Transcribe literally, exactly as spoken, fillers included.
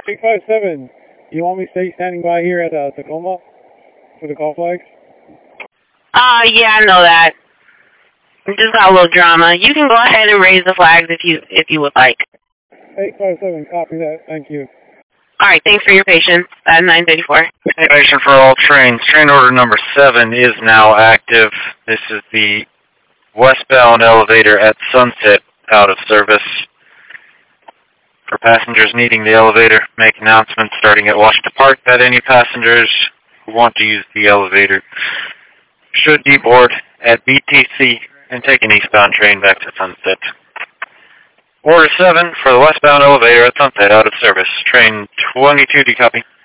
eight five seven, you want me to stay standing by here at uh, Tacoma for the call flags? Uh, yeah, I know that. We just got a little drama. You can go ahead and raise the flags if you if you would like. eight five seven, copy that. Thank you. All right, thanks for your patience. At nine thirty-four. Information for all trains. Train order number seven is now active. This is the westbound elevator at Sunset out of service. For passengers needing the elevator, make announcements starting at Washington Park that any passengers who want to use the elevator should deboard at B T C and take an eastbound train back to Sunset. Order seven for the westbound elevator at Sunset out of service. Train twenty-two, do you copy?